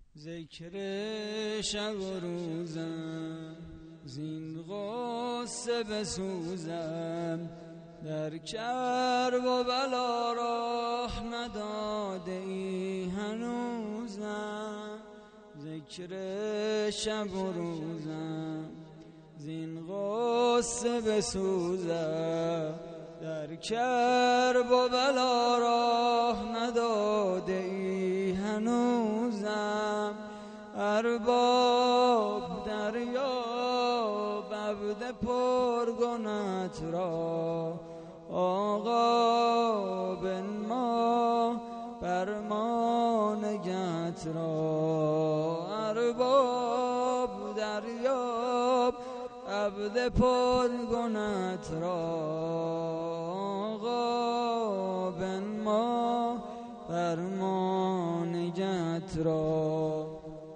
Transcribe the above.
ذکر شب و روزم زین غصه بسوزم، در کرب و بلا راه نداده ای هنوزم. ذکر شب و روزم زین غصه بسوزم، در کرب و بلا راه نداده ای هنوزم. ارباب دریاب عبد پرگنه‌ات را، آقا بنما فرمان نگهت را. ارباب دریاب عبد پرگنه‌ات را، آقا بنما فرمان نگهت را.